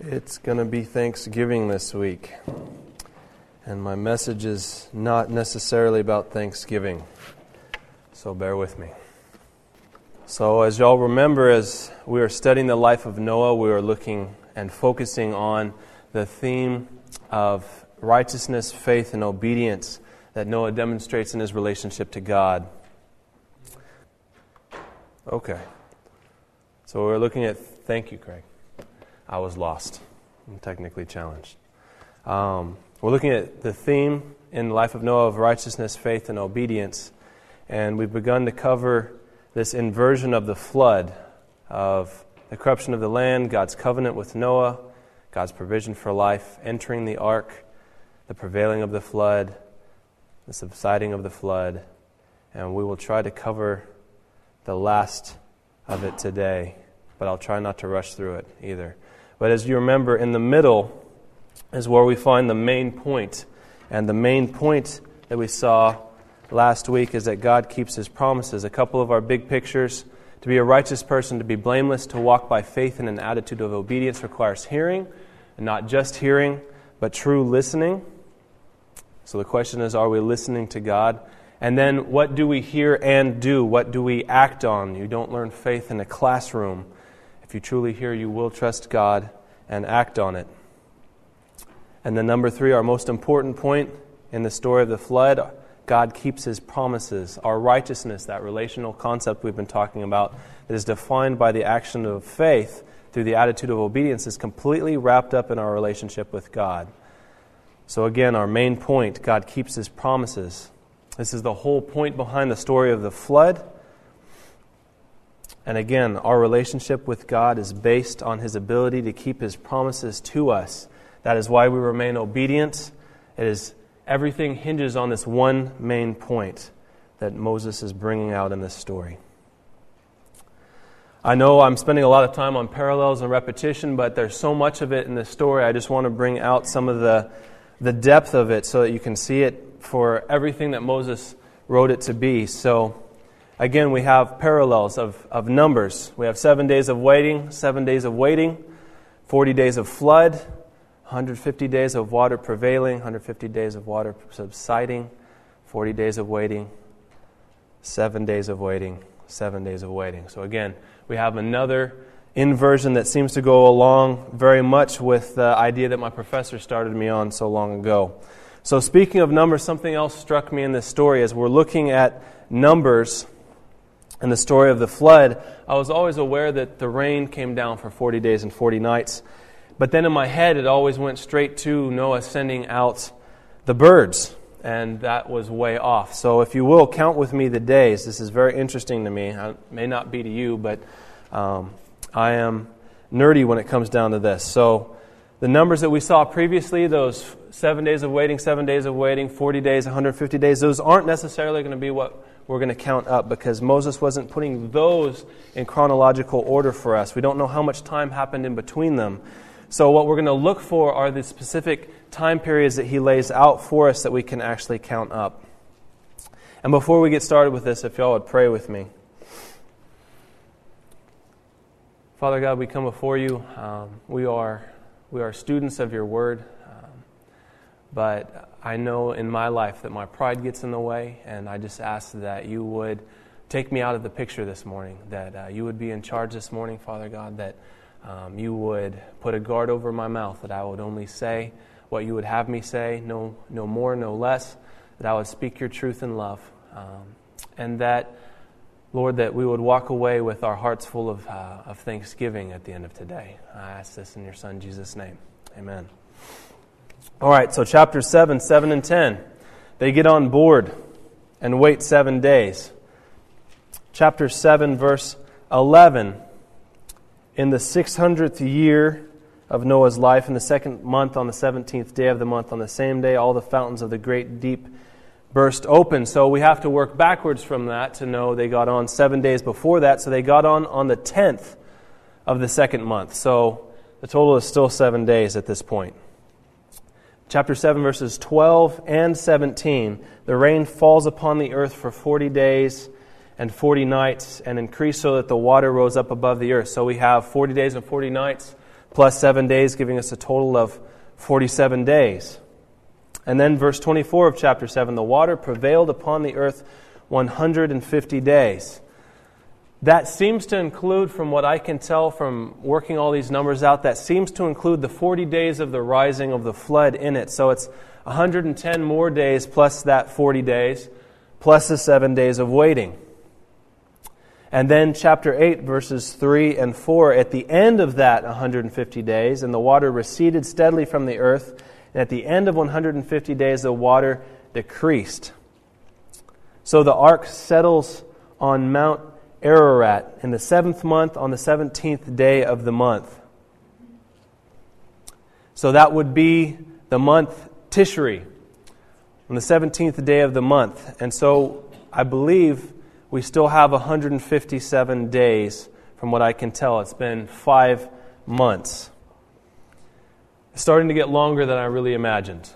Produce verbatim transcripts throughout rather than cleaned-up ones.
It's going to be Thanksgiving this week, and my message is not necessarily about Thanksgiving, so bear with me. So as y'all remember, as we were studying the life of Noah, we were looking and focusing on the theme of righteousness, faith, and obedience that Noah demonstrates in his relationship to God. Okay, so we're looking at, thank you, Craig. I was lost. I'm technically challenged. Um, we're looking at the theme in the life of Noah of righteousness, faith, and obedience. And we've begun to cover this inversion of the flood, of the corruption of the land, God's covenant with Noah, God's provision for life, entering the ark, the prevailing of the flood, the subsiding of the flood. And we will try to cover the last of it today, but I'll try not to rush through it either. But as you remember, in the middle is where we find the main point. And the main point that we saw last week is that God keeps His promises. A couple of our big pictures: to be a righteous person, to be blameless, to walk by faith in an attitude of obedience requires hearing, and not just hearing, but true listening. So the question is, are we listening to God? And then what do we hear and do? What do we act on? You don't learn faith in a classroom. If you truly hear, you will trust God and act on it. And then number three, our most important point in the story of the flood, God keeps His promises. Our righteousness, that relational concept we've been talking about, that is defined by the action of faith through the attitude of obedience, is completely wrapped up in our relationship with God. So again, our main point, God keeps His promises. This is the whole point behind the story of the flood. And again, our relationship with God is based on His ability to keep His promises to us. That is why we remain obedient. It is everything hinges on this one main point that Moses is bringing out in this story. I know I'm spending a lot of time on parallels and repetition, but there's so much of it in this story. I just want to bring out some of the, the depth of it so that you can see it for everything that Moses wrote it to be. So again, we have parallels of, of numbers. We have seven days of waiting, seven days of waiting, forty days of flood, one hundred fifty days of water prevailing, one hundred fifty days of water subsiding, forty days of waiting, seven days of waiting, seven days of waiting. So again, we have another inversion that seems to go along very much with the idea that my professor started me on so long ago. So speaking of numbers, something else struck me in this story. As we're looking at numbers in the story of the flood, I was always aware that the rain came down for forty days and forty nights. But then in my head, it always went straight to Noah sending out the birds. And that was way off. So if you will, count with me the days. This is very interesting to me. It may not be to you, but um, I am nerdy when it comes down to this. So the numbers that we saw previously, those seven days of waiting, seven days of waiting, forty days, one hundred fifty days, those aren't necessarily going to be what we're going to count up, because Moses wasn't putting those in chronological order for us. We don't know how much time happened in between them. So what we're going to look for are the specific time periods that he lays out for us that we can actually count up. And before we get started with this, if y'all would pray with me. Father God, we come before you. Um, we are we are students of your word. Um, but I know in my life that my pride gets in the way, and I just ask that you would take me out of the picture this morning, that uh, you would be in charge this morning, Father God, that um, you would put a guard over my mouth, that I would only say what you would have me say, no, no more, no less, that I would speak your truth in love, um, and that, Lord, that we would walk away with our hearts full of, uh, of thanksgiving at the end of today. I ask this in your Son, Jesus' name. Amen. All right, so chapter seven, seven and ten. They get on board and wait seven days. Chapter seven, verse eleven. In the six hundredth year of Noah's life, in the second month, on the seventeenth day of the month, on the same day, all the fountains of the great deep burst open. So we have to work backwards from that to know they got on seven days before that. So they got on on the tenth of the second month. So the total is still seven days at this point. Chapter seven, verses twelve and seventeen. The rain falls upon the earth for forty days and forty nights, and increased so that the water rose up above the earth. So we have forty days and forty nights. plus seven days, giving us a total of forty-seven days. And then verse twenty-four of chapter seven, the water prevailed upon the earth one hundred fifty days. That seems to include, from what I can tell from working all these numbers out, that seems to include the forty days of the rising of the flood in it. So it's one hundred ten more days plus that forty days, plus the seven days of waiting. And then chapter eight, verses three and four, at the end of that one hundred fifty days, and the water receded steadily from the earth, and at the end of one hundred fifty days the water decreased. So the ark settles on Mount Ararat in the seventh month on the seventeenth day of the month. So that would be the month Tishri, on the seventeenth day of the month. And so I believe we still have one hundred fifty-seven days from what I can tell. It's been five months. It's starting to get longer than I really imagined.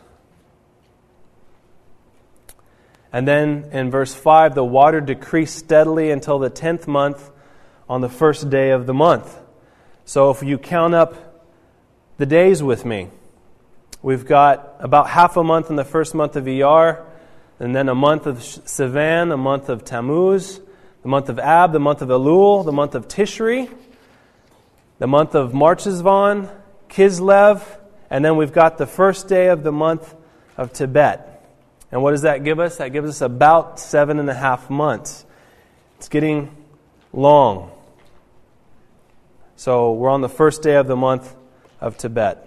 And then in verse five, the water decreased steadily until the tenth month on the first day of the month. So if you count up the days with me, we've got about half a month in the first month of Iyar, and then a month of Sivan, a month of Tammuz, the month of Ab, the month of Elul, the month of Tishri, the month of Marchesvan, Kislev, and then we've got the first day of the month of Tebet. And what does that give us? That gives us about seven and a half months. It's getting long. So we're on the first day of the month of Tebet.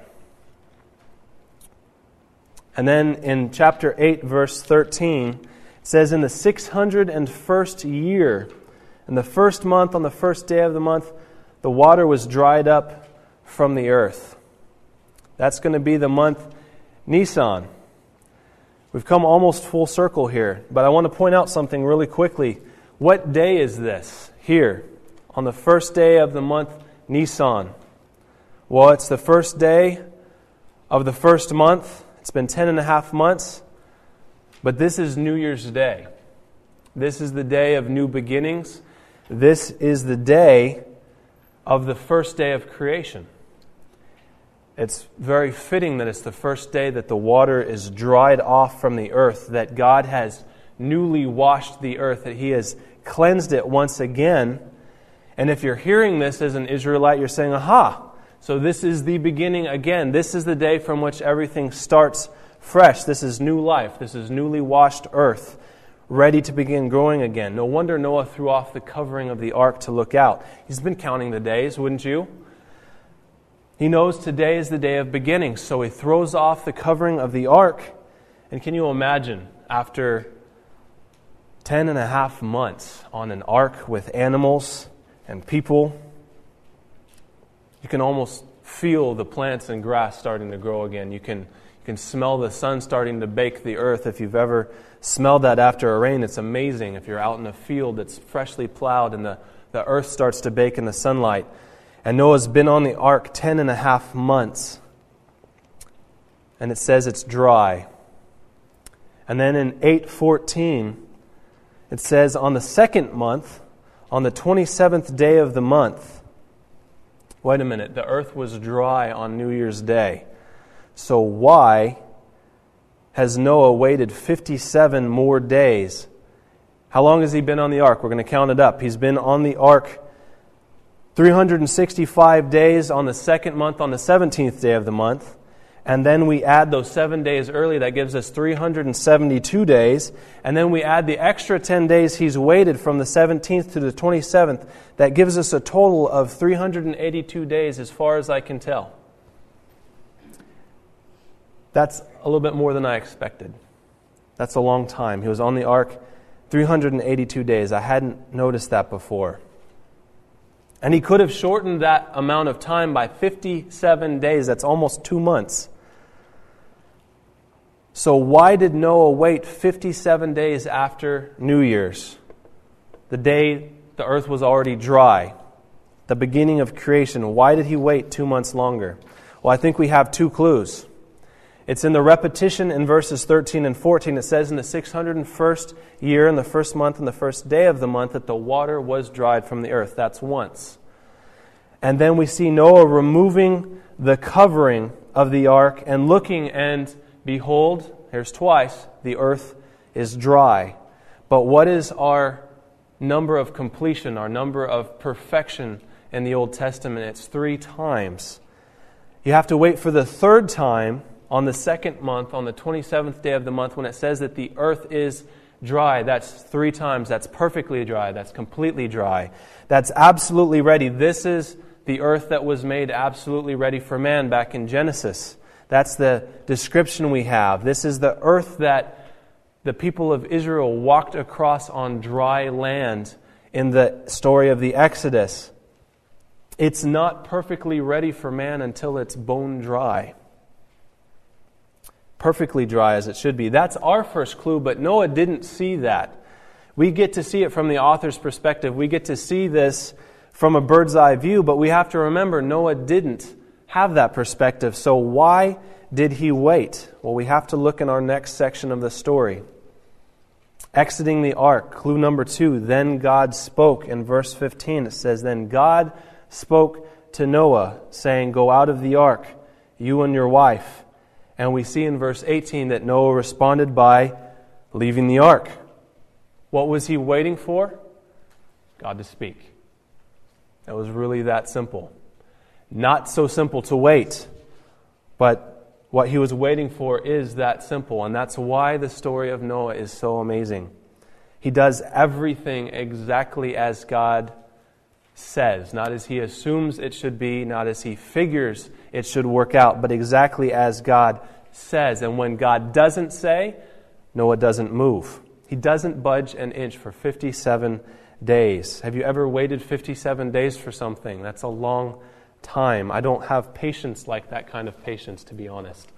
And then in chapter eight, verse thirteen, it says, in the six hundred first year, in the first month, on the first day of the month, the water was dried up from the earth. That's going to be the month Nisan. We've come almost full circle here, but I want to point out something really quickly. What day is this here on the first day of the month Nisan? Well, it's the first day of the first month. It's been ten and a half months, but this is New Year's Day. This is the day of new beginnings. This is the day of the first day of creation. It's very fitting that it's the first day that the water is dried off from the earth, that God has newly washed the earth, that He has cleansed it once again. And if you're hearing this as an Israelite, you're saying, aha, so this is the beginning again. This is the day from which everything starts fresh. This is new life. This is newly washed earth, ready to begin growing again. No wonder Noah threw off the covering of the ark to look out. He's been counting the days, wouldn't you? He knows today is the day of beginning, so he throws off the covering of the ark. And can you imagine, after ten and a half months on an ark with animals and people, you can almost feel the plants and grass starting to grow again. You can, you can smell the sun starting to bake the earth. If you've ever smelled that after a rain, it's amazing. If you're out in a field that's freshly plowed and the, the earth starts to bake in the sunlight. And Noah's been on the ark ten and a half months. And it says it's dry. And then in eight fourteen, it says on the second month, on the twenty-seventh day of the month. Wait a minute, the earth was dry on New Year's Day. So why has Noah waited fifty-seven more days? How long has he been on the ark? We're going to count it up. He's been on the ark three hundred sixty-five days on the second month, on the seventeenth day of the month. And then we add those seven days early. That gives us three hundred seventy-two days. And then we add the extra ten days he's waited from the seventeenth to the twenty-seventh. That gives us a total of three hundred eighty-two days as far as I can tell. That's a little bit more than I expected. That's a long time. He was on the ark three hundred eighty-two days. I hadn't noticed that before. And he could have shortened that amount of time by fifty-seven days. That's almost two months. So why did Noah wait fifty-seven days after New Year's? The day the earth was already dry. The beginning of creation. Why did he wait two months longer? Well, I think we have two clues. It's in the repetition in verses thirteen and fourteen. It says in the six hundred first year, in the first month, and the first day of the month, that the water was dried from the earth. That's once. And then we see Noah removing the covering of the ark and looking, and behold, here's twice, the earth is dry. But what is our number of completion, our number of perfection in the Old Testament? It's three times. You have to wait for the third time on the second month, on the twenty-seventh day of the month, when it says that the earth is dry. That's three times. That's perfectly dry. That's completely dry. That's absolutely ready. This is the earth that was made absolutely ready for man back in Genesis. That's the description we have. This is the earth that the people of Israel walked across on dry land in the story of the Exodus. It's not perfectly ready for man until it's bone dry. Perfectly dry as it should be. That's our first clue, but Noah didn't see that. We get to see it from the author's perspective. We get to see this from a bird's eye view, but we have to remember Noah didn't have that perspective. So why did he wait? Well, we have to look in our next section of the story. Exiting the ark, clue number two, then God spoke. In verse fifteen it says, then God spoke to Noah, saying, go out of the ark, you and your wife. And we see in verse eighteen that Noah responded by leaving the ark. What was he waiting for? God to speak. It was really that simple. Not so simple to wait, but what he was waiting for is that simple, and that's why the story of Noah is so amazing. He does everything exactly as God says, not as he assumes it should be, not as he figures it should work out, but exactly as God says. And when God doesn't say, Noah doesn't move. He doesn't budge an inch for fifty-seven days. Have you ever waited fifty-seven days for something? That's a long time. I don't have patience like that kind of patience, to be honest.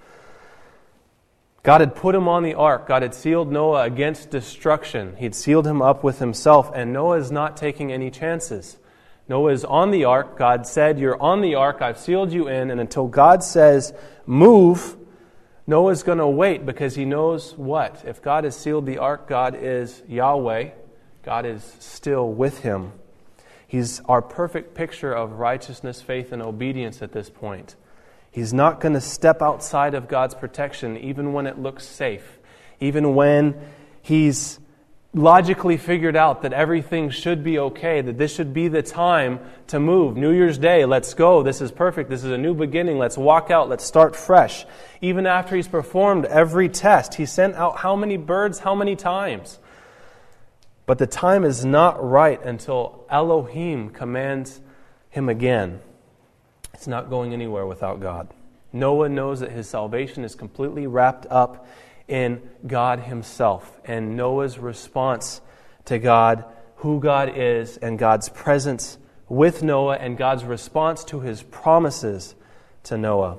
God had put him on the ark. God had sealed Noah against destruction. He'd sealed him up with himself, and Noah is not taking any chances. Noah is on the ark. God said, you're on the ark. I've sealed you in. And until God says, move, Noah's going to wait, because he knows what? If God has sealed the ark, God is Yahweh. God is still with him. He's our perfect picture of righteousness, faith, and obedience at this point. He's not going to step outside of God's protection, even when it looks safe. Even when he's logically figured out that everything should be okay, that this should be the time to move. New Year's Day, let's go. This is perfect. This is a new beginning. Let's walk out. Let's start fresh. Even after he's performed every test, he sent out how many birds, how many times? But the time is not right until Elohim commands him again. It's not going anywhere without God. Noah knows that his salvation is completely wrapped up in God himself. And Noah's response to God, who God is, and God's presence with Noah, and God's response to his promises to Noah.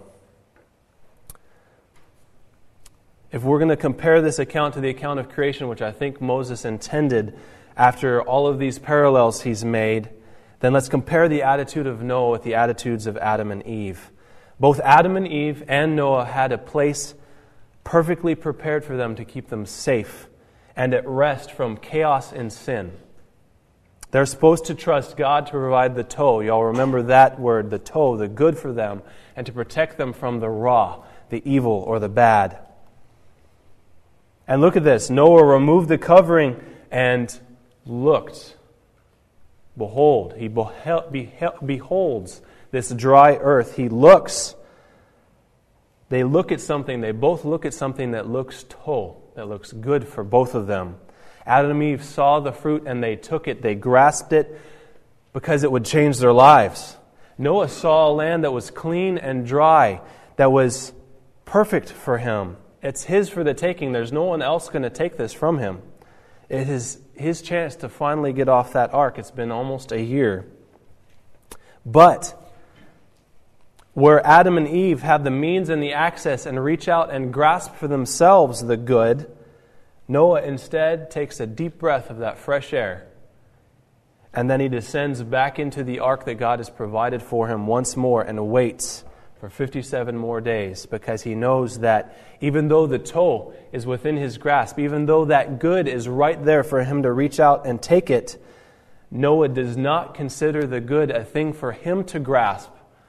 If we're going to compare this account to the account of creation, which I think Moses intended after all of these parallels he's made, then let's compare the attitude of Noah with the attitudes of Adam and Eve. Both Adam and Eve and Noah had a place perfectly prepared for them to keep them safe and at rest from chaos and sin. They're supposed to trust God to provide the tow. Y'all remember that word, the tow, the good for them, and to protect them from the raw, the evil, or the bad. And look at this. Noah removed the covering and looked. Behold, he behel- behel- beholds this dry earth. He looks. They look at something. They both look at something that looks toh, that looks good for both of them. Adam and Eve saw the fruit and they took it. They grasped it because it would change their lives. Noah saw a land that was clean and dry, that was perfect for him. It's his for the taking. There's no one else going to take this from him. It is his chance to finally get off that ark. It's been almost a year. But where Adam and Eve have the means and the access and reach out and grasp for themselves the good, Noah instead takes a deep breath of that fresh air. And then he descends back into the ark that God has provided for him once more and waits for fifty-seven more days, because he knows that even though the tow is within his grasp, even though that good is right there for him to reach out and take it, Noah does not consider the good a thing for him to grasp,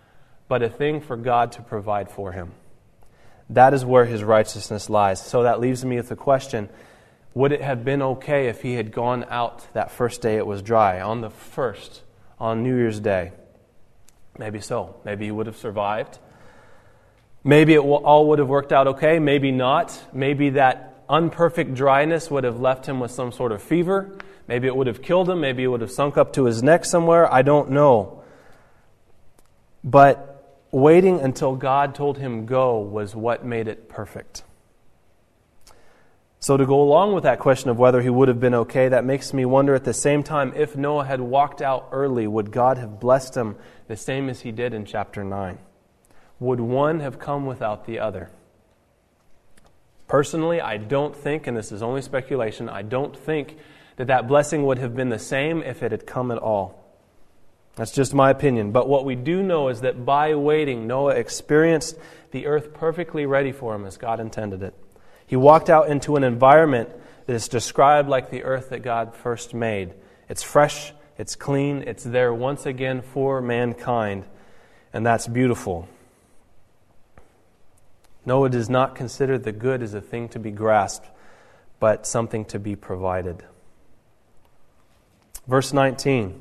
but a thing for God to provide for him. That is where his righteousness lies. So that leaves me with the question, would it have been okay if he had gone out that first day it was dry, on the first, on New Year's Day? Maybe so. Maybe he would have survived. Maybe it all would have worked out okay. Maybe not. Maybe that unperfect dryness would have left him with some sort of fever. Maybe it would have killed him. Maybe it would have sunk up to his neck somewhere. I don't know. But waiting until God told him go was what made it perfect. So to go along with that question of whether he would have been okay, that makes me wonder at the same time, if Noah had walked out early, would God have blessed him the same as he did in chapter nine? Would one have come without the other? Personally, I don't think, and this is only speculation, I don't think that that blessing would have been the same if it had come at all. That's just my opinion. But what we do know is that by waiting, Noah experienced the earth perfectly ready for him as God intended it. He walked out into an environment that is described like the earth that God first made. It's fresh, it's clean, it's there once again for mankind, and that's beautiful. Noah does not consider the good as a thing to be grasped, but something to be provided. Verse nineteen.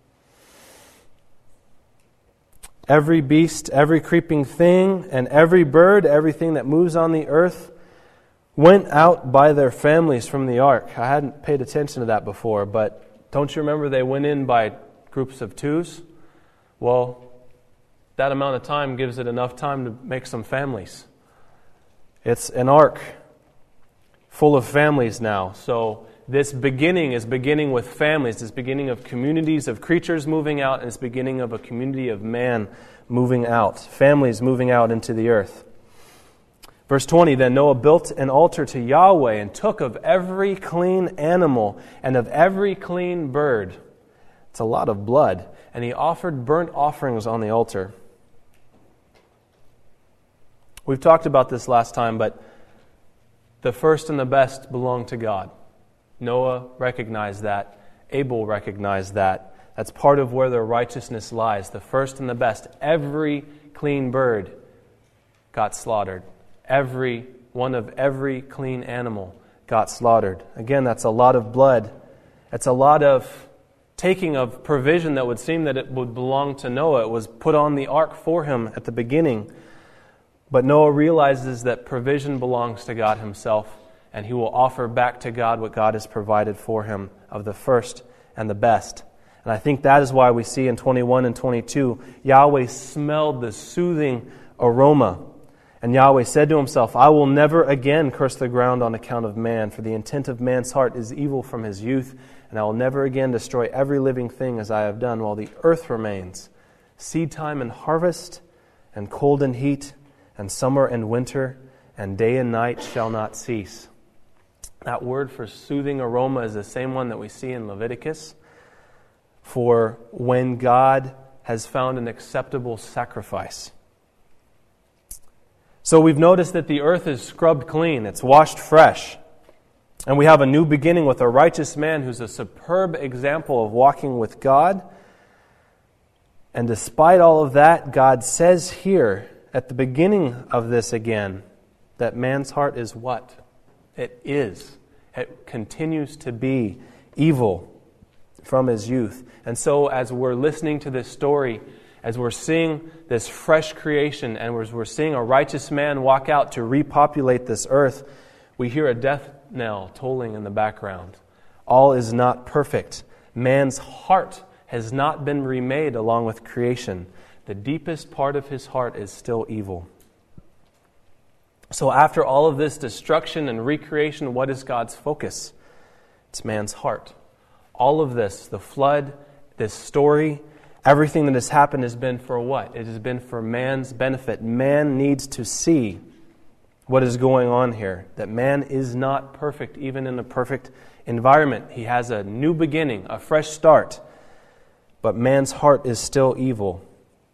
Every beast, every creeping thing, and every bird, everything that moves on the earth, went out by their families from the ark. I hadn't paid attention to that before, but don't you remember they went in by groups of twos? Well, that amount of time gives it enough time to make some families. It's an ark full of families now. So this beginning is beginning with families. This beginning of communities of creatures moving out, and it's beginning of a community of man moving out. Families moving out into the earth. Verse twenty, then Noah built an altar to Yahweh and took of every clean animal and of every clean bird. It's a lot of blood. And he offered burnt offerings on the altar. We've talked about this last time, but the first and the best belong to God. Noah recognized that. Abel recognized that. That's part of where their righteousness lies. The first and the best. Every clean bird got slaughtered. Every one of every clean animal got slaughtered. Again, that's a lot of blood. It's a lot of taking of provision that would seem that it would belong to Noah. It was put on the ark for him at the beginning. But Noah realizes that provision belongs to God himself, and he will offer back to God what God has provided for him of the first and the best. And I think that is why we see in twenty-one and twenty-two, Yahweh smelled the soothing aroma. And Yahweh said to himself, I will never again curse the ground on account of man, for the intent of man's heart is evil from his youth, and I will never again destroy every living thing as I have done while the earth remains. Seed time and harvest, and cold and heat, and summer and winter, and day and night shall not cease. That word for soothing aroma is the same one that we see in Leviticus, for when God has found an acceptable sacrifice. So we've noticed that the earth is scrubbed clean, it's washed fresh. And we have a new beginning with a righteous man who's a superb example of walking with God. And despite all of that, God says here at the beginning of this again that man's heart is what? It is. It continues to be evil from his youth. And so as we're listening to this story, as we're seeing this fresh creation, and as we're seeing a righteous man walk out to repopulate this earth, we hear a death knell tolling in the background. All is not perfect. Man's heart has not been remade along with creation. The deepest part of his heart is still evil. So after all of this destruction and recreation, what is God's focus? It's man's heart. All of this, the flood, this story, everything that has happened has been for what? It has been for man's benefit. Man needs to see what is going on here. That man is not perfect, even in a perfect environment. He has a new beginning, a fresh start. But man's heart is still evil.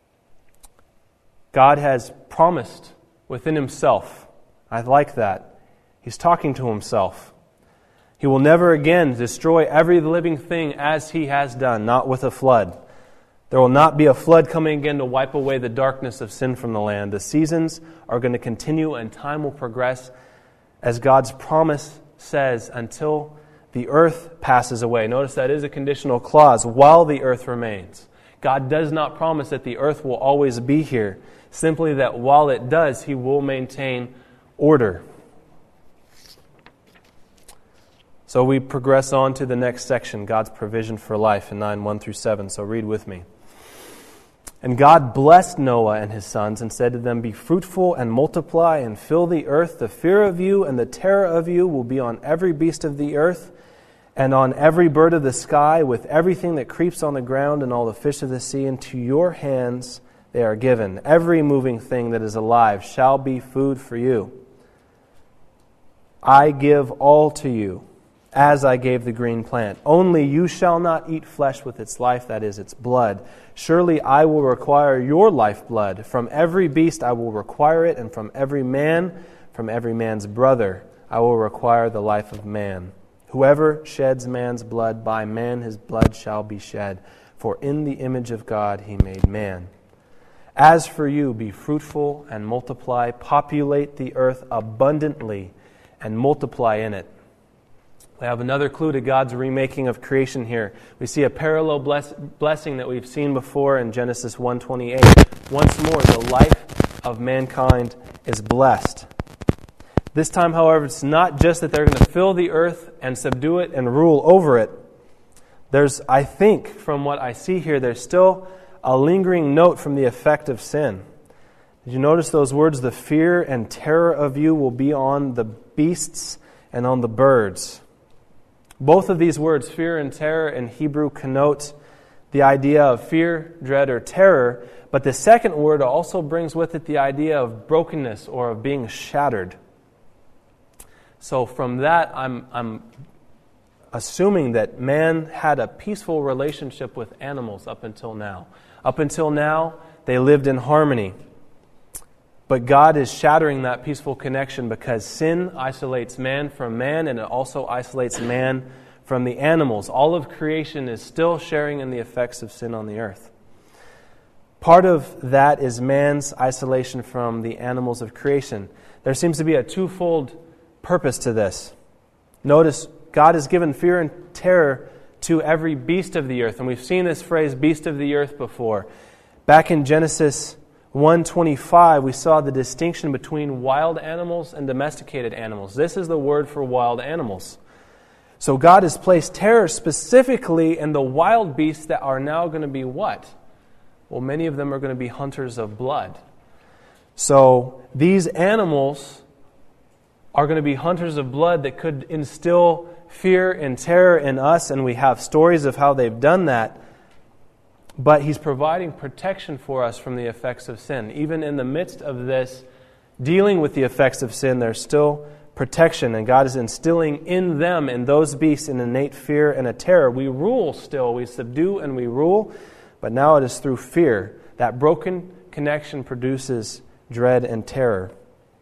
God has promised within himself. I like that. He's talking to himself. He will never again destroy every living thing as he has done, not with a flood, There will not be a flood coming again to wipe away the darkness of sin from the land. The seasons are going to continue and time will progress, as God's promise says, until the earth passes away. Notice that is a conditional clause, while the earth remains. God does not promise that the earth will always be here, simply that while it does, He will maintain order. So we progress on to the next section, God's provision for life in nine, one through seven. So read with me. And God blessed Noah and his sons and said to them, "Be fruitful and multiply and fill the earth. The fear of you and the terror of you will be on every beast of the earth and on every bird of the sky, with everything that creeps on the ground and all the fish of the sea. Into your hands they are given. Every moving thing that is alive shall be food for you. I give all to you, as I gave the green plant. Only you shall not eat flesh with its life, that is, its blood. Surely I will require your lifeblood. From every beast I will require it, and from every man, from every man's brother, I will require the life of man. Whoever sheds man's blood, by man his blood shall be shed. For in the image of God he made man. As for you, be fruitful and multiply, populate the earth abundantly, and multiply in it." We have another clue to God's remaking of creation here. We see a parallel bless- blessing that we've seen before in Genesis one twenty-eight. Once more, the life of mankind is blessed. This time, however, it's not just that they're going to fill the earth and subdue it and rule over it. There's, I think, from what I see here, there's still a lingering note from the effect of sin. Did you notice those words? The fear and terror of you will be on the beasts and on the birds. Both of these words, fear and terror, in Hebrew connote the idea of fear, dread, or terror, but the second word also brings with it the idea of brokenness or of being shattered. So from that, I'm, I'm assuming that man had a peaceful relationship with animals up until now. Up until now, they lived in harmony. But God is shattering that peaceful connection because sin isolates man from man, and it also isolates man from the animals. All of creation is still sharing in the effects of sin on the earth. Part of that is man's isolation from the animals of creation. There seems to be a twofold purpose to this. Notice, God has given fear and terror to every beast of the earth. And we've seen this phrase, beast of the earth, before. Back in Genesis one twenty-five, we saw the distinction between wild animals and domesticated animals. This is the word for wild animals. So God has placed terror specifically in the wild beasts that are now going to be what? Well, many of them are going to be hunters of blood. So these animals are going to be hunters of blood that could instill fear and terror in us, and we have stories of how they've done that. But He's providing protection for us from the effects of sin. Even in the midst of this, dealing with the effects of sin, there's still protection, and God is instilling in them, in those beasts, an innate fear and a terror. We rule still, we subdue and we rule, but now it is through fear. That broken connection produces dread and terror.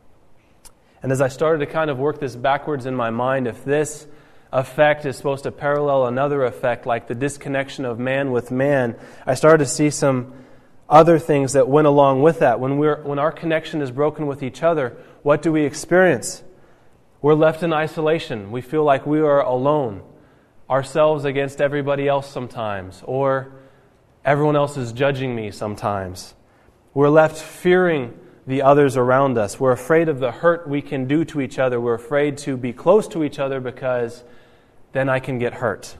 And as I started to kind of work this backwards in my mind, if this effect is supposed to parallel another effect, like the disconnection of man with man, I started to see some other things that went along with that. When we're when our connection is broken with each other, what do we experience? We're left in isolation. We feel like we are alone, ourselves against everybody else sometimes, or everyone else is judging me sometimes. We're left fearing the others around us. We're afraid of the hurt we can do to each other. We're afraid to be close to each other because then I can get hurt.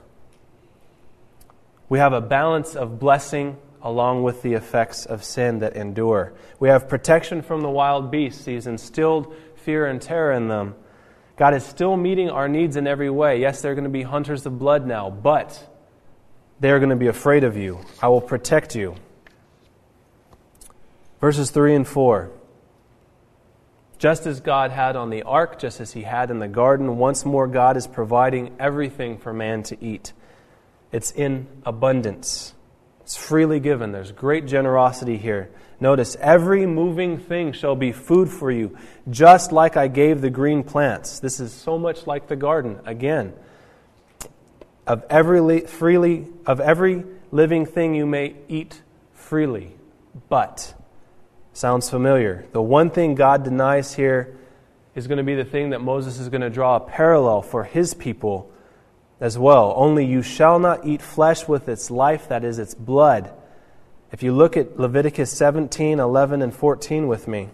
We have a balance of blessing along with the effects of sin that endure. We have protection from the wild beasts. He's instilled fear and terror in them. God is still meeting our needs in every way. Yes, they're going to be hunters of blood now, but they're going to be afraid of you. I will protect you. Verses three and four. Just as God had on the ark, just as He had in the garden, once more God is providing everything for man to eat. It's in abundance. It's freely given. There's great generosity here. Notice, every moving thing shall be food for you, just like I gave the green plants. This is so much like the garden. Again, of every freely of every living thing you may eat freely. But, sounds familiar. The one thing God denies here is going to be the thing that Moses is going to draw a parallel for his people as well. Only you shall not eat flesh with its life, that is, its blood. If you look at Leviticus seventeen, eleven, and fourteen with me.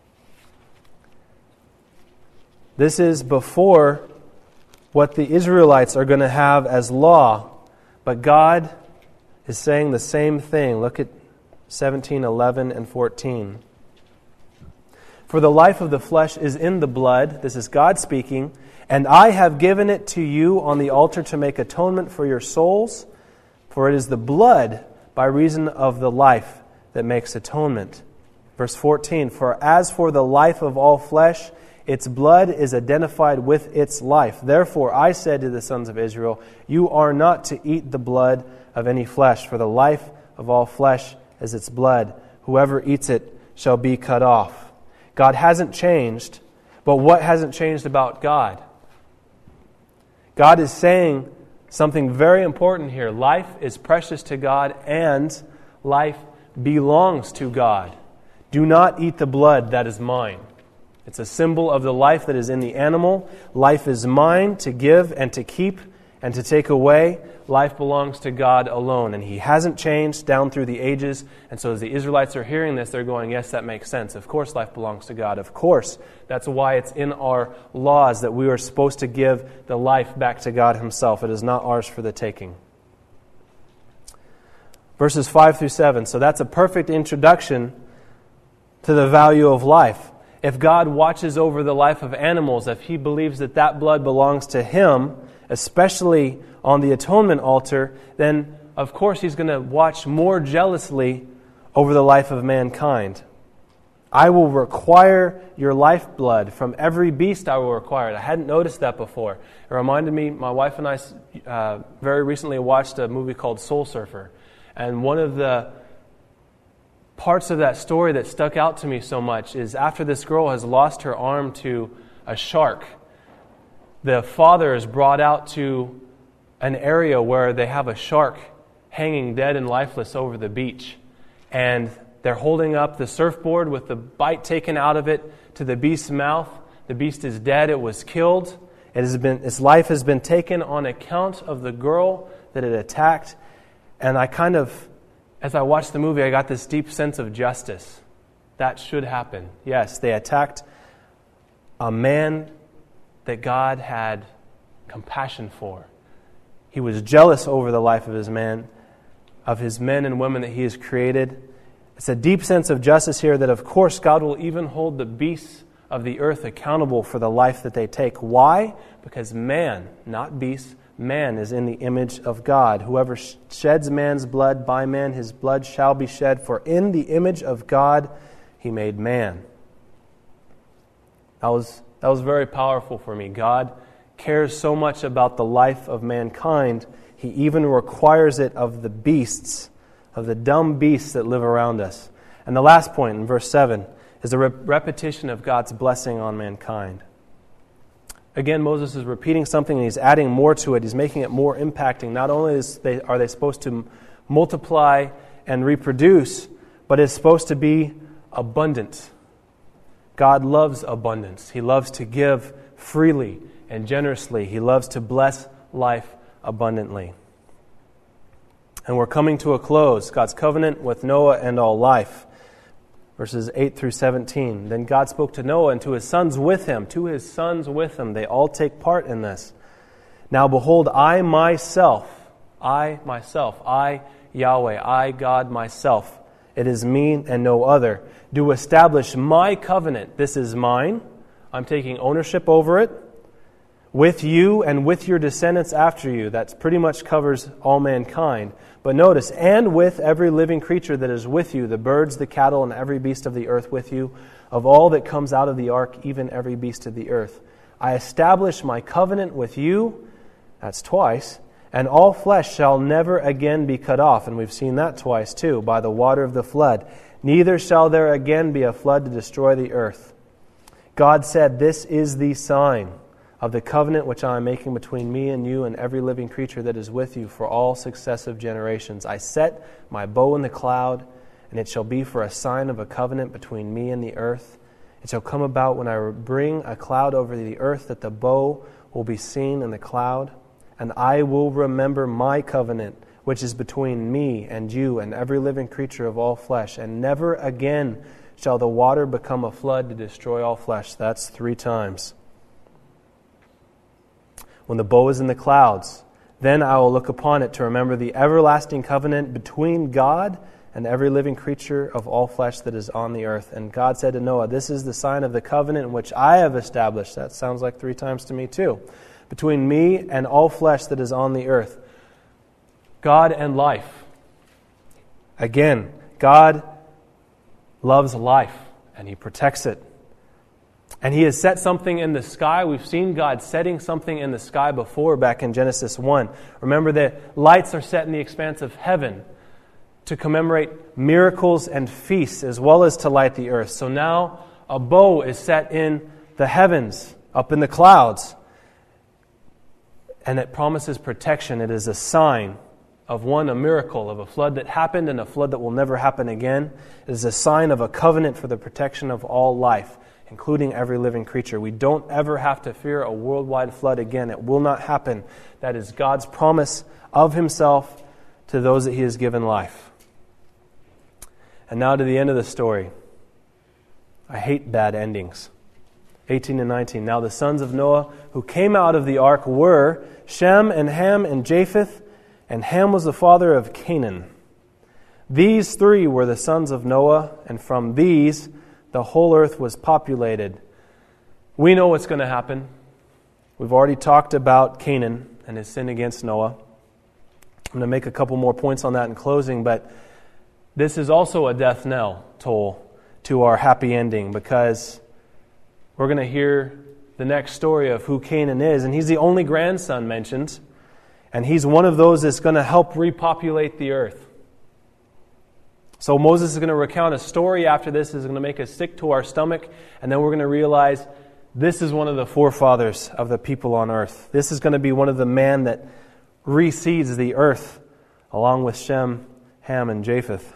This is before what the Israelites are going to have as law. But God is saying the same thing. Look at seventeen, eleven, and fourteen. For the life of the flesh is in the blood. This is God speaking. And I have given it to you on the altar to make atonement for your souls. For it is the blood by reason of the life that makes atonement. Verse fourteen. For as for the life of all flesh, its blood is identified with its life. Therefore I said to the sons of Israel, you are not to eat the blood of any flesh, for the life of all flesh is its blood. Whoever eats it shall be cut off. God hasn't changed, but what hasn't changed about God? God is saying something very important here. Life is precious to God, and life belongs to God. Do not eat the blood that is mine. It's a symbol of the life that is in the animal. Life is mine to give and to keep and to take away. Life belongs to God alone. And He hasn't changed down through the ages. And so as the Israelites are hearing this, they're going, yes, that makes sense. Of course life belongs to God. Of course. That's why it's in our laws that we are supposed to give the life back to God Himself. It is not ours for the taking. Verses five through seven. So that's a perfect introduction to the value of life. If God watches over the life of animals, if He believes that that blood belongs to Him, especially on the atonement altar, then of course He's going to watch more jealously over the life of mankind. I will require your lifeblood. From every beast I will require it. I hadn't noticed that before. It reminded me, my wife and I uh, very recently watched a movie called Soul Surfer. And one of the parts of that story that stuck out to me so much is after this girl has lost her arm to a shark, the father is brought out to an area where they have a shark hanging dead and lifeless over the beach. And they're holding up the surfboard with the bite taken out of it to the beast's mouth. The beast is dead. It was killed. It has been, its life has been taken on account of the girl that it attacked. And I kind of, as I watched the movie, I got this deep sense of justice. That should happen. Yes, they attacked a man that God had compassion for. He was jealous over the life of his man, of his men and women that He has created. It's a deep sense of justice here that, of course, God will even hold the beasts of the earth accountable for the life that they take. Why? Because man, not beasts, man is in the image of God. Whoever sheds man's blood, by man his blood shall be shed. For in the image of God He made man. That was, that was very powerful for me. God cares so much about the life of mankind, He even requires it of the beasts, of the dumb beasts that live around us. And the last point in verse seven is the re- repetition of God's blessing on mankind. Again, Moses is repeating something and he's adding more to it. He's making it more impacting. Not only is they, are they supposed to multiply and reproduce, but it's supposed to be abundant. God loves abundance. He loves to give freely and generously. He loves to bless life abundantly. And we're coming to a close. God's covenant with Noah and all life. Verses eight through seventeen. Then God spoke to Noah and to his sons with him. To his sons with him. They all take part in this. Now behold, I myself, I myself, I Yahweh, I God myself, it is me and no other, do establish my covenant. This is mine. I'm taking ownership over it. With you and with your descendants after you. That pretty much covers all mankind. But notice, and with every living creature that is with you, the birds, the cattle, and every beast of the earth with you, of all that comes out of the ark, even every beast of the earth. I establish my covenant with you, that's twice, and all flesh shall never again be cut off. And we've seen that twice too, by the water of the flood. Neither shall there again be a flood to destroy the earth. God said, this is the sign of the covenant which I am making between me and you and every living creature that is with you for all successive generations. I set my bow in the cloud, and it shall be for a sign of a covenant between me and the earth. It shall come about when I bring a cloud over the earth that the bow will be seen in the cloud, and I will remember my covenant, which is between me and you and every living creature of all flesh, and never again shall the water become a flood to destroy all flesh. That's three times. When the bow is in the clouds, then I will look upon it to remember the everlasting covenant between God and every living creature of all flesh that is on the earth. And God said to Noah, this is the sign of the covenant which I have established. That sounds like three times to me too. Between me and all flesh that is on the earth. God and life. Again, God loves life and He protects it. And He has set something in the sky. We've seen God setting something in the sky before back in Genesis one. Remember that lights are set in the expanse of heaven to commemorate miracles and feasts as well as to light the earth. So now a bow is set in the heavens, up in the clouds. And it promises protection. It is a sign of one, a miracle, of a flood that happened and a flood that will never happen again. It is a sign of a covenant for the protection of all life, including every living creature. We don't ever have to fear a worldwide flood again. It will not happen. That is God's promise of Himself to those that He has given life. And now to the end of the story. I hate bad endings. eighteen and nineteen. Now the sons of Noah who came out of the ark were Shem and Ham and Japheth, and Ham was the father of Canaan. These three were the sons of Noah, and from these the whole earth was populated. We know what's going to happen. We've already talked about Canaan and his sin against Noah. I'm going to make a couple more points on that in closing, but this is also a death knell toll to our happy ending, because we're going to hear the next story of who Canaan is, and he's the only grandson mentioned, and he's one of those that's going to help repopulate the earth. So Moses is going to recount a story after this that's going to make us sick to our stomach, and then we're going to realize this is one of the forefathers of the people on earth. This is going to be one of the men that reseeds the earth along with Shem, Ham, and Japheth.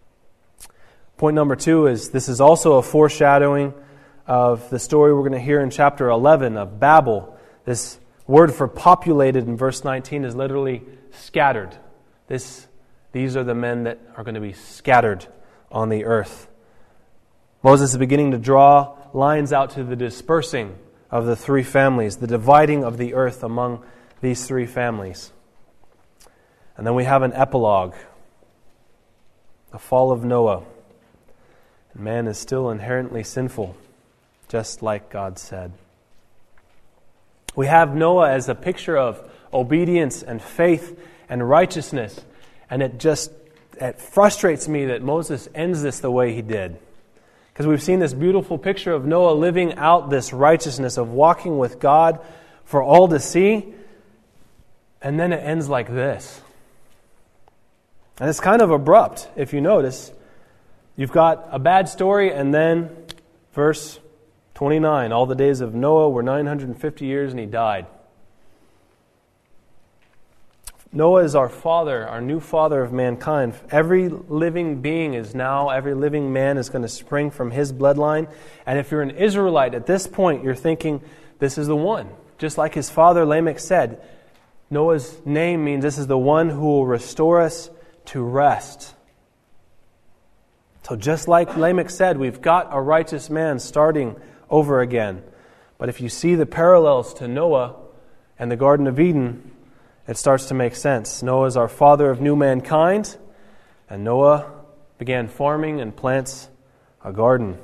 Point number two is this is also a foreshadowing of the story we're going to hear in chapter eleven of Babel. This word for populated in verse nineteen is literally scattered. This, these are the men that are going to be scattered on the earth. Moses is beginning to draw lines out to the dispersing of the three families, the dividing of the earth among these three families. And then we have an epilogue, the fall of Noah. And man is still inherently sinful, just like God said. We have Noah as a picture of obedience and faith and righteousness. And it just it frustrates me that Moses ends this the way he did. Because we've seen this beautiful picture of Noah living out this righteousness of walking with God for all to see. And then it ends like this. And it's kind of abrupt, if you notice. You've got a bad story, and then verse twenty-nine, all the days of Noah were nine hundred fifty years, and he died. Noah is our father, our new father of mankind. Every living being is now, every living man is going to spring from his bloodline. And if you're an Israelite at this point, you're thinking, this is the one. Just like his father Lamech said, Noah's name means this is the one who will restore us to rest. So just like Lamech said, we've got a righteous man starting over again. But if you see the parallels to Noah and the Garden of Eden, it starts to make sense. Noah is our father of new mankind, and Noah began farming and plants a garden.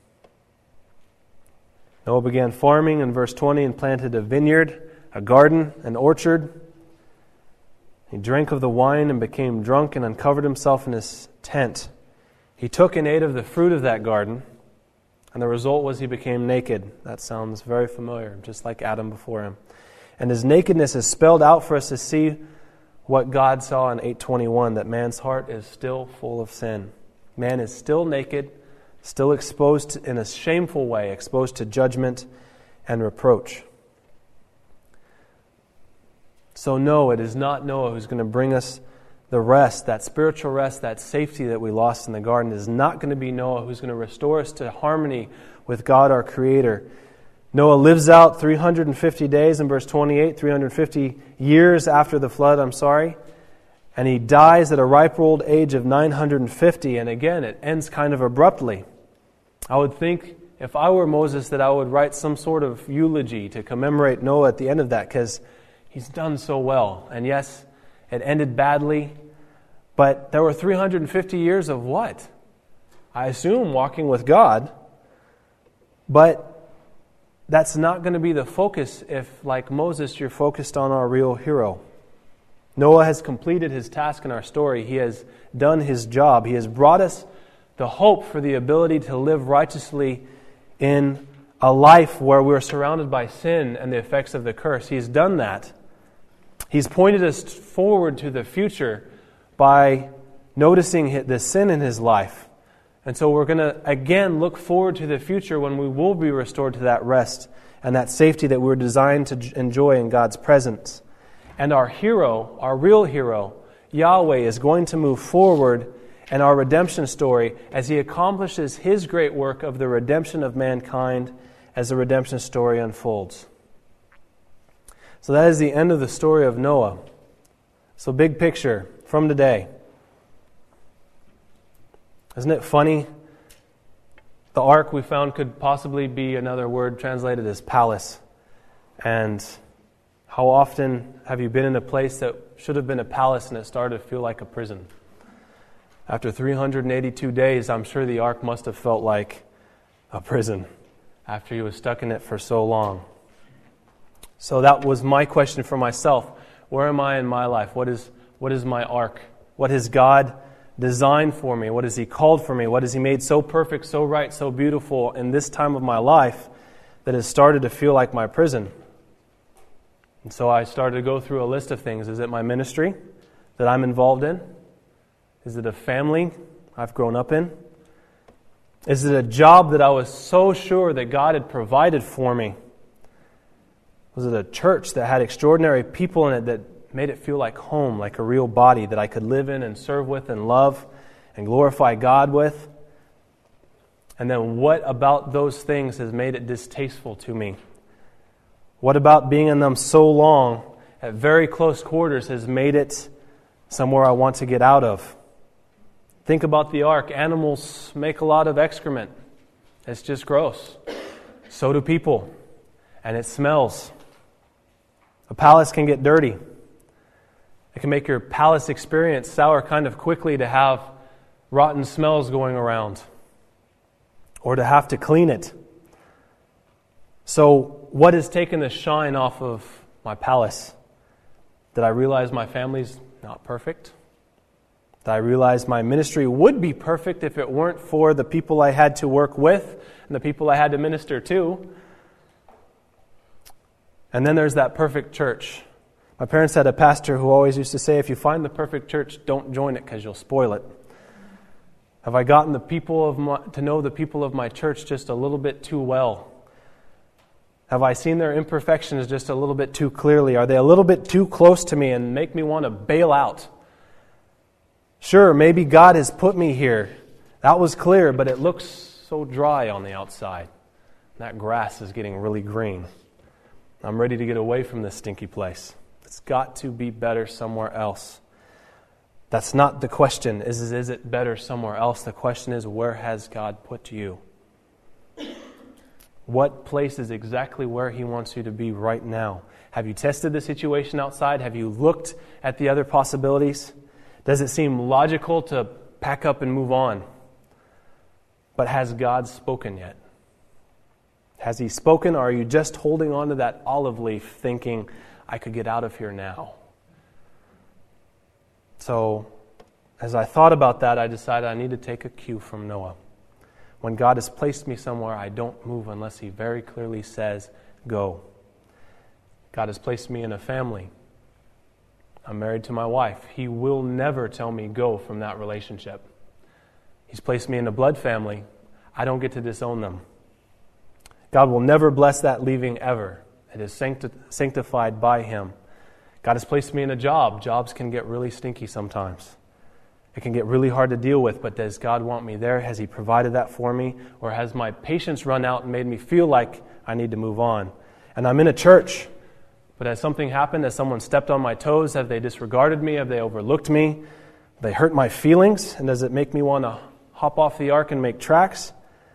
Noah began farming in verse twenty and planted a vineyard, a garden, an orchard. He drank of the wine and became drunk and uncovered himself in his tent. He took and ate of the fruit of that garden, and the result was he became naked. That sounds very familiar, just like Adam before him. And his nakedness is spelled out for us to see what God saw in eight twenty-one, that man's heart is still full of sin. Man is still naked, still exposed in a shameful way, exposed to judgment and reproach. So no, it is not Noah who's going to bring us the rest, that spiritual rest, that safety that we lost in the garden. It is not going to be Noah who's going to restore us to harmony with God our Creator. Noah lives out three hundred fifty days in verse twenty-eight, three hundred fifty years after the flood, I'm sorry. And he dies at a ripe old age of nine hundred fifty. And again, it ends kind of abruptly. I would think if I were Moses that I would write some sort of eulogy to commemorate Noah at the end of that, because he's done so well. And yes, it ended badly, but there were three hundred fifty years of what? I assume walking with God. But that's not going to be the focus if, like Moses, you're focused on our real hero. Noah has completed his task in our story. He has done his job. He has brought us the hope for the ability to live righteously in a life where we're surrounded by sin and the effects of the curse. He's done that. He's pointed us forward to the future by noticing the sin in his life. And so we're going to, again, look forward to the future when we will be restored to that rest and that safety that we're designed to enjoy in God's presence. And our hero, our real hero, Yahweh, is going to move forward in our redemption story as He accomplishes His great work of the redemption of mankind as the redemption story unfolds. So that is the end of the story of Noah. So big picture from today. Isn't it funny? The ark we found could possibly be another word translated as palace. And how often have you been in a place that should have been a palace and it started to feel like a prison? After three hundred eighty-two days, I'm sure the ark must have felt like a prison after you were stuck in it for so long. So that was my question for myself. Where am I in my life? What is what is my ark? What has God designed for me? What has He called for me? What has He made so perfect, so right, so beautiful in this time of my life that has started to feel like my prison? And so I started to go through a list of things. Is it my ministry that I'm involved in? Is it a family I've grown up in? Is it a job that I was so sure that God had provided for me? Was it a church that had extraordinary people in it that made it feel like home, like a real body that I could live in and serve with and love and glorify God with? And then what about those things has made it distasteful to me? What about being in them so long at very close quarters has made it somewhere I want to get out of? Think about the ark. Animals make a lot of excrement. It's just gross. So do people. And it smells. A palace can get dirty. It can make your palace experience sour kind of quickly to have rotten smells going around or to have to clean it. So what has taken the shine off of my palace? Did I realize my family's not perfect? Did I realize my ministry would be perfect if it weren't for the people I had to work with and the people I had to minister to? And then there's that perfect church. My parents had a pastor who always used to say, if you find the perfect church, don't join it because you'll spoil it. Have I gotten the people of my, to know the people of my church just a little bit too well? Have I seen their imperfections just a little bit too clearly? Are they a little bit too close to me and make me want to bail out? Sure, maybe God has put me here. That was clear, but it looks so dry on the outside. That grass is getting really green. I'm ready to get away from this stinky place. It's got to be better somewhere else. That's not the question. Is, is it better somewhere else? The question is, where has God put you? What place is exactly where He wants you to be right now? Have you tested the situation outside? Have you looked at the other possibilities? Does it seem logical to pack up and move on? But has God spoken yet? Has He spoken, or are you just holding on to that olive leaf thinking, I could get out of here now? So, as I thought about that, I decided I need to take a cue from Noah. When God has placed me somewhere, I don't move unless He very clearly says, go. God has placed me in a family. I'm married to my wife. He will never tell me go from that relationship. He's placed me in a blood family. I don't get to disown them. God will never bless that leaving ever. It is sancti- sanctified by Him. God has placed me in a job. Jobs can get really stinky sometimes. It can get really hard to deal with, but does God want me there? Has He provided that for me? Or has my patience run out and made me feel like I need to move on? And I'm in a church, but has something happened? Has someone stepped on my toes? Have they disregarded me? Have they overlooked me? Have they hurt my feelings? And does it make me want to hop off the ark and make tracks?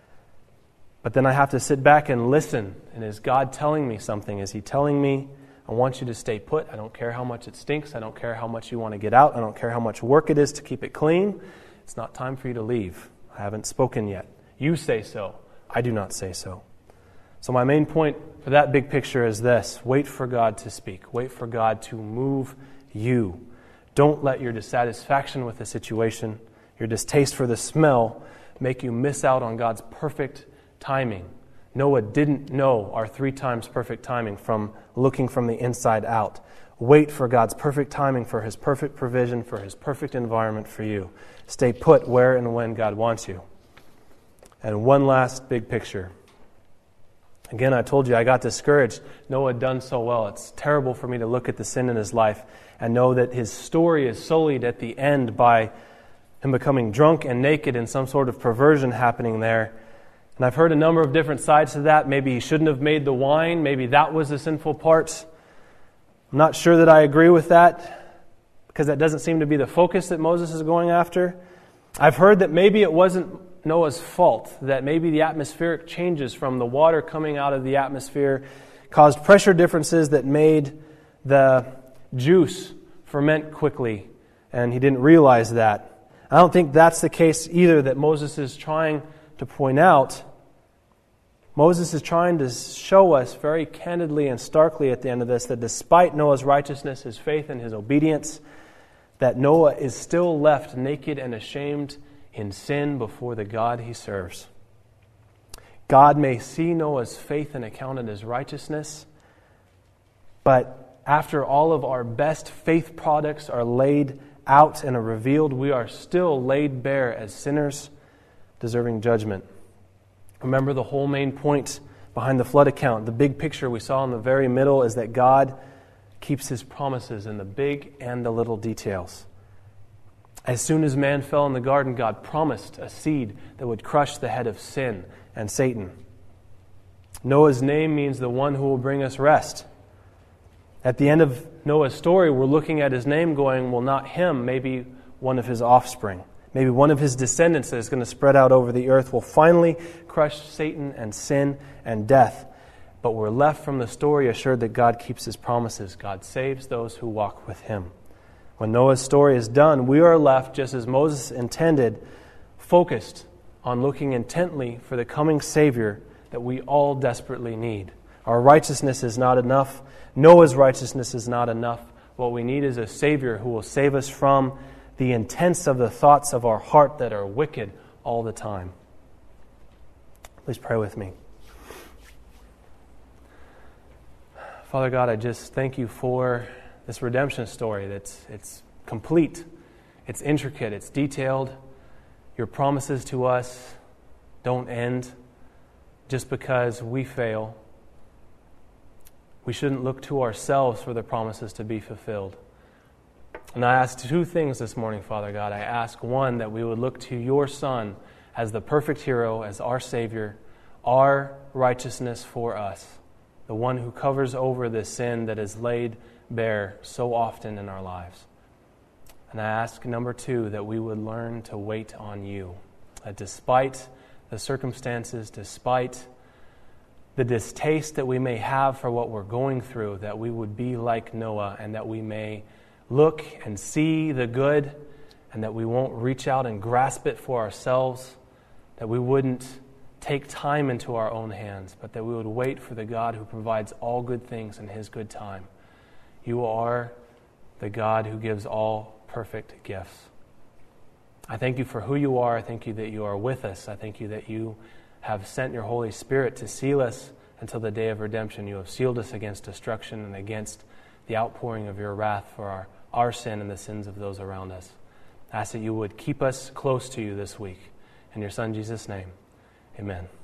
But then I have to sit back and listen. And is God telling me something? Is He telling me, I want you to stay put. I don't care how much it stinks. I don't care how much you want to get out. I don't care how much work it is to keep it clean. It's not time for you to leave. I haven't spoken yet. You say so. I do not say so. So my main point for that big picture is this. Wait for God to speak. Wait for God to move you. Don't let your dissatisfaction with the situation, your distaste for the smell, make you miss out on God's perfect timing. Noah didn't know our three times perfect timing from looking from the inside out. Wait for God's perfect timing, for His perfect provision, for His perfect environment for you. Stay put where and when God wants you. And one last big picture. Again, I told you I got discouraged. Noah had done so well. It's terrible for me to look at the sin in his life and know that his story is sullied at the end by him becoming drunk and naked and some sort of perversion happening there. And I've heard a number of different sides to that. Maybe he shouldn't have made the wine. Maybe that was the sinful part. I'm not sure that I agree with that, because that doesn't seem to be the focus that Moses is going after. I've heard that maybe it wasn't Noah's fault, that maybe the atmospheric changes from the water coming out of the atmosphere caused pressure differences that made the juice ferment quickly, and he didn't realize that. I don't think that's the case either that Moses is trying to point out. Moses is trying to show us very candidly and starkly at the end of this that despite Noah's righteousness, his faith, and his obedience, that Noah is still left naked and ashamed in sin before the God he serves. God may see Noah's faith and account it as righteousness, but after all of our best faith products are laid out and are revealed, we are still laid bare as sinners deserving judgment. Remember the whole main point behind the flood account. The big picture we saw in the very middle is that God keeps His promises in the big and the little details. As soon as man fell in the garden, God promised a seed that would crush the head of sin and Satan. Noah's name means the one who will bring us rest. At the end of Noah's story, we're looking at his name going, well, not him, maybe one of his offspring. Maybe one of his descendants that is going to spread out over the earth will finally crush Satan and sin and death. But we're left from the story assured that God keeps His promises. God saves those who walk with Him. When Noah's story is done, we are left, just as Moses intended, focused on looking intently for the coming Savior that we all desperately need. Our righteousness is not enough. Noah's righteousness is not enough. What we need is a Savior who will save us from the intents of the thoughts of our heart that are wicked all the time. Please pray with me. Father God, I just thank You for this redemption story. That's it's complete, it's intricate, it's detailed. Your promises to us don't end just because we fail. We shouldn't look to ourselves for the promises to be fulfilled. And I ask two things this morning, Father God. I ask, one, that we would look to Your Son as the perfect hero, as our Savior, our righteousness for us, the one who covers over the sin that is laid bare so often in our lives. And I ask, number two, that we would learn to wait on You, that despite the circumstances, despite the distaste that we may have for what we're going through, that we would be like Noah and that we may look and see the good, and that we won't reach out and grasp it for ourselves, that we wouldn't take time into our own hands, but that we would wait for the God who provides all good things in His good time. You are the God who gives all perfect gifts. I thank You for who You are. I thank You that You are with us. I thank You that You have sent Your Holy Spirit to seal us until the day of redemption. You have sealed us against destruction and against the outpouring of Your wrath for our our sin and the sins of those around us. I ask that You would keep us close to You this week. In Your Son, Jesus' name, amen.